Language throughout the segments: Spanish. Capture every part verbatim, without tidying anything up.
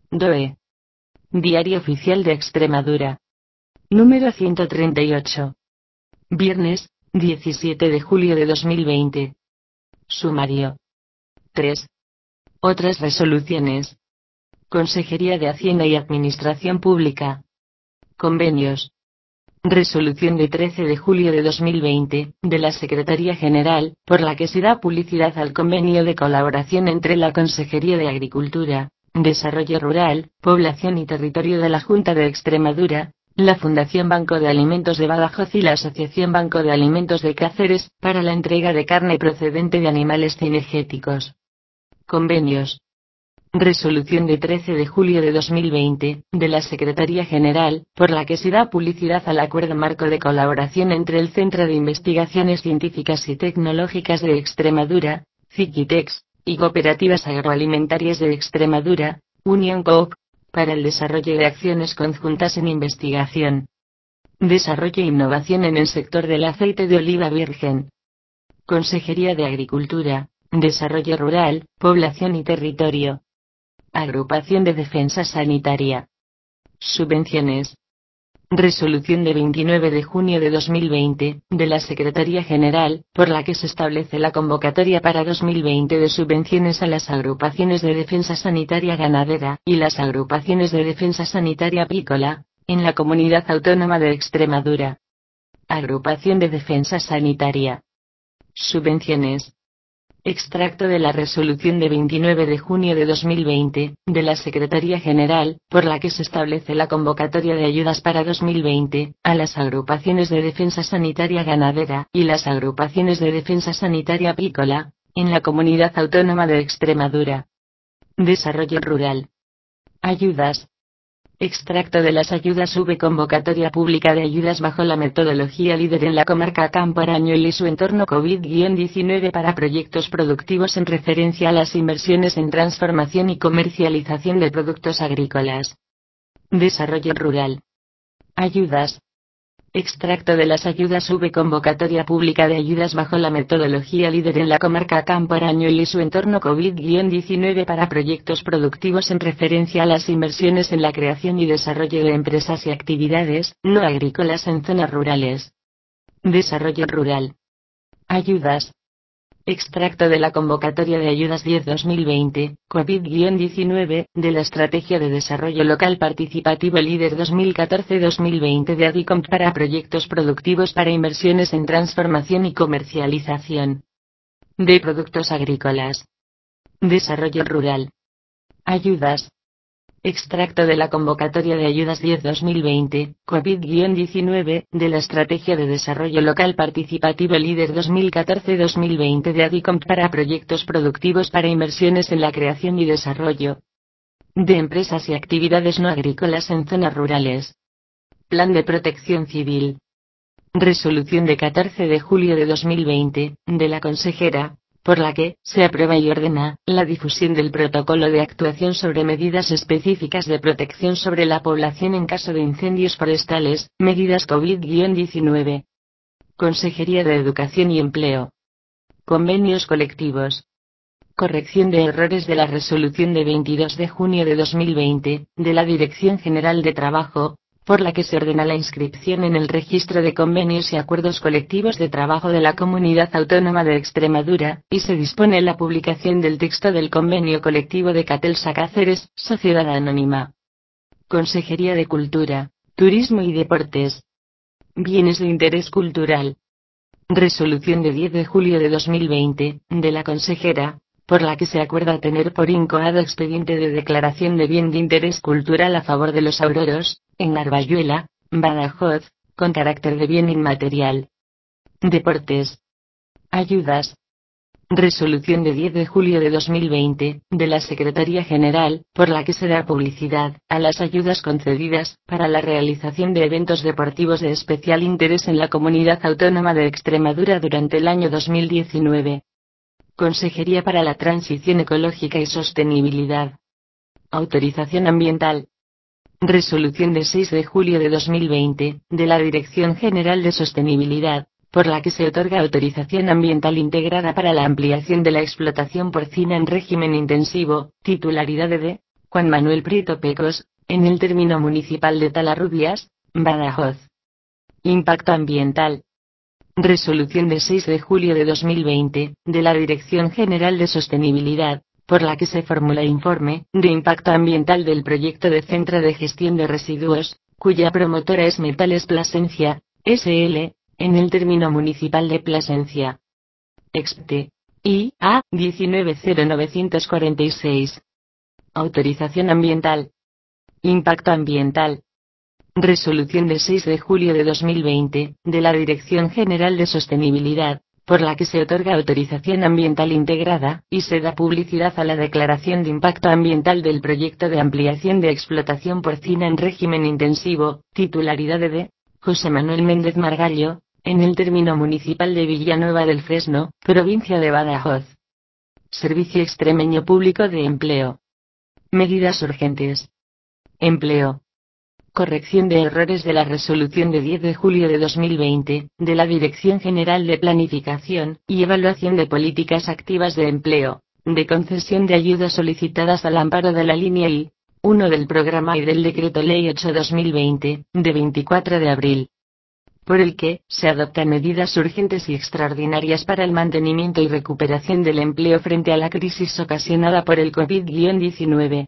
D O E. Diario Oficial de Extremadura. Número ciento treinta y ocho. Viernes, diecisiete de julio de dos mil veinte. Sumario. tres. Otras resoluciones. Consejería de Hacienda y Administración Pública. Convenios. Resolución de trece de julio de dos mil veinte, de la Secretaría General, por la que se da publicidad al convenio de colaboración entre la Consejería de Agricultura, Desarrollo Rural, Población y Territorio de la Junta de Extremadura, la Fundación Banco de Alimentos de Badajoz y la Asociación Banco de Alimentos de Cáceres, para la entrega de carne procedente de animales cinegéticos. Convenios. Resolución de trece de julio de dos mil veinte, de la Secretaría General, por la que se da publicidad al Acuerdo Marco de Colaboración entre el Centro de Investigaciones Científicas y Tecnológicas de Extremadura, CICITEX, y Cooperativas Agroalimentarias de Extremadura, Unión Coop, para el desarrollo de acciones conjuntas en investigación, desarrollo e innovación en el sector del aceite de oliva virgen. Consejería de Agricultura, Desarrollo Rural, Población y Territorio. Agrupación de Defensa Sanitaria. Subvenciones. Resolución de veintinueve de junio de dos mil veinte, de la Secretaría General, por la que se establece la convocatoria para dos mil veinte de subvenciones a las agrupaciones de defensa sanitaria ganadera, y las agrupaciones de defensa sanitaria apícola, en la Comunidad Autónoma de Extremadura. Agrupación de Defensa Sanitaria. Subvenciones. Extracto de la resolución de veintinueve de junio de dos mil veinte, de la Secretaría General, por la que se establece la convocatoria de ayudas para dos mil veinte, a las agrupaciones de defensa sanitaria ganadera, y las agrupaciones de defensa sanitaria apícola, en la Comunidad Autónoma de Extremadura. Desarrollo Rural. Ayudas. Extracto de las ayudas V. Convocatoria pública de ayudas bajo la metodología líder en la comarca Campo Arañuelo y su entorno COVID diecinueve para proyectos productivos en referencia a las inversiones en transformación y comercialización de productos agrícolas. Desarrollo Rural. Ayudas. Extracto de las ayudas V. Convocatoria pública de ayudas bajo la metodología líder en la comarca Campo Arañuelo y su entorno COVID diecinueve para proyectos productivos en referencia a las inversiones en la creación y desarrollo de empresas y actividades no agrícolas en zonas rurales. Desarrollo Rural. Ayudas. Extracto de la convocatoria de ayudas diez barra dos mil veinte, COVID diecinueve, de la Estrategia de Desarrollo Local Participativo Líder dos mil catorce a dos mil veinte de ADICOM para proyectos productivos para inversiones en transformación y comercialización de productos agrícolas. Desarrollo Rural. Ayudas. Extracto de la convocatoria de ayudas diez barra dos mil veinte, COVID diecinueve, de la Estrategia de Desarrollo Local Participativo Líder dos mil catorce a dos mil veinte de ADICOM para proyectos productivos para inversiones en la creación y desarrollo de empresas y actividades no agrícolas en zonas rurales. Plan de Protección Civil. Resolución de catorce de julio de dos mil veinte, de la consejera, por la que se aprueba y ordena la difusión del protocolo de actuación sobre medidas específicas de protección sobre la población en caso de incendios forestales, medidas COVID diecinueve. Consejería de Educación y Empleo. Convenios colectivos. Corrección de errores de la resolución de veintidós de junio de dos mil veinte, de la Dirección General de Trabajo, por la que se ordena la inscripción en el Registro de Convenios y Acuerdos Colectivos de Trabajo de la Comunidad Autónoma de Extremadura, y se dispone la publicación del texto del convenio colectivo de Catelsa Cáceres, Sociedad Anónima. Consejería de Cultura, Turismo y Deportes. Bienes de interés cultural. Resolución de diez de julio de dos mil veinte, de la consejera, por la que se acuerda tener por incoado expediente de declaración de bien de interés cultural a favor de los auroros, en Narbayuela, Badajoz, con carácter de bien inmaterial. Deportes. Ayudas. Resolución de diez de julio de dos mil veinte, de la Secretaría General, por la que se da publicidad a las ayudas concedidas para la realización de eventos deportivos de especial interés en la Comunidad Autónoma de Extremadura durante el año dos mil diecinueve. Consejería para la Transición Ecológica y Sostenibilidad. Autorización ambiental. Resolución de seis de julio de dos mil veinte, de la Dirección General de Sostenibilidad, por la que se otorga autorización ambiental integrada para la ampliación de la explotación porcina en régimen intensivo, titularidad de Juan Manuel Prieto Pecos, en el término municipal de Talarrubias, Badajoz. Impacto ambiental. Resolución de seis de julio de dos mil veinte, de la Dirección General de Sostenibilidad, por la que se formula informe de impacto ambiental del proyecto de Centro de Gestión de Residuos, cuya promotora es Metales Plasencia, S L, en el término municipal de Plasencia. Expte. I A diecinueve cero novecientos cuarenta y seis. Autorización ambiental. Impacto ambiental. Resolución de seis de julio de dos mil veinte, de la Dirección General de Sostenibilidad, por la que se otorga autorización ambiental integrada, y se da publicidad a la declaración de impacto ambiental del proyecto de ampliación de explotación porcina en régimen intensivo, titularidad de José Manuel Méndez Margallo, en el término municipal de Villanueva del Fresno, provincia de Badajoz. Servicio Extremeño Público de Empleo. Medidas urgentes. Empleo. Corrección de errores de la resolución de diez de julio de dos mil veinte, de la Dirección General de Planificación y Evaluación de Políticas Activas de Empleo, de concesión de ayudas solicitadas al amparo de la línea I, uno del programa y del Decreto Ley ocho barra dos mil veinte, de veinticuatro de abril. Por el que, se adoptan medidas urgentes y extraordinarias para el mantenimiento y recuperación del empleo frente a la crisis ocasionada por el COVID diecinueve.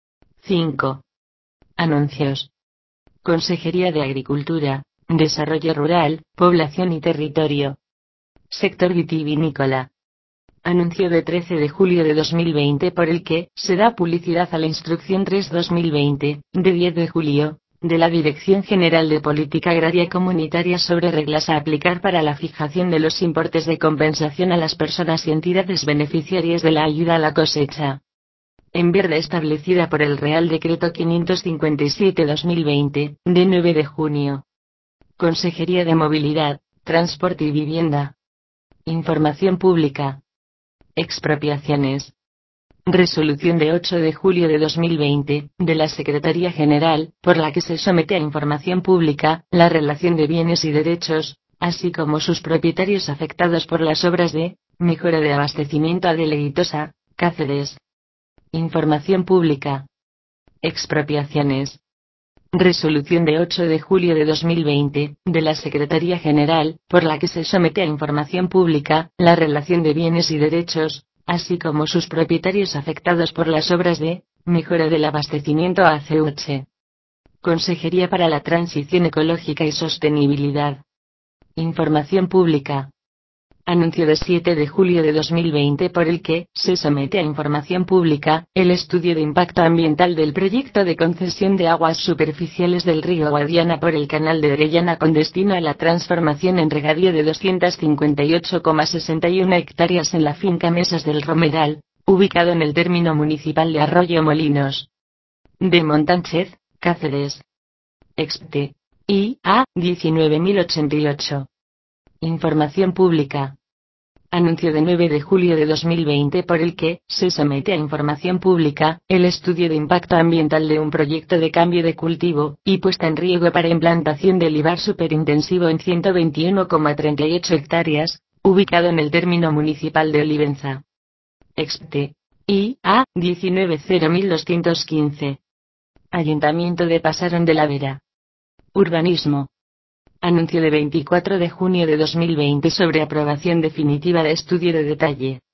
cinco. Anuncios. Consejería de Agricultura, Desarrollo Rural, Población y Territorio. Sector vitivinícola. Anuncio de trece de julio de dos mil veinte por el que se da publicidad a la Instrucción tres barra dos mil veinte, de diez de julio, de la Dirección General de Política Agraria Comunitaria sobre reglas a aplicar para la fijación de los importes de compensación a las personas y entidades beneficiarias de la ayuda a la cosecha. En verde establecida por el Real Decreto quinientos cincuenta y siete barra dos mil veinte, de nueve de junio. Consejería de Movilidad, Transporte y Vivienda. Información pública. Expropiaciones. Resolución de ocho de julio de dos mil veinte, de la Secretaría General, por la que se somete a información pública, la relación de bienes y derechos, así como sus propietarios afectados por las obras de mejora de abastecimiento a Deleitosa, Cáceres. Información pública. Expropiaciones. Resolución de ocho de julio de dos mil veinte, de la Secretaría General, por la que se somete a información pública, la relación de bienes y derechos, así como sus propietarios afectados por las obras de mejora del abastecimiento a C H. Consejería para la Transición Ecológica y Sostenibilidad. Información pública. Anuncio de siete de julio de dos mil veinte por el que se somete a información pública el estudio de impacto ambiental del proyecto de concesión de aguas superficiales del río Guadiana por el canal de Orellana con destino a la transformación en regadío de doscientas cincuenta y ocho coma sesenta y uno hectáreas en la finca Mesas del Romeral, ubicado en el término municipal de Arroyo Molinos de Montánchez, Cáceres. Expte. I A diecinueve mil ochenta y ocho. Información pública. Anuncio de nueve de julio de dos mil veinte por el que se somete a información pública el estudio de impacto ambiental de un proyecto de cambio de cultivo y puesta en riego para implantación de olivar superintensivo en ciento veintiuno coma treinta y ocho hectáreas, ubicado en el término municipal de Olivenza. Expte. I A diecinueve cero mil doscientos quince. Ayuntamiento de Pasarón de la Vera. Urbanismo. Anuncio de veinticuatro de junio de dos mil veinte sobre aprobación definitiva de estudio de detalle.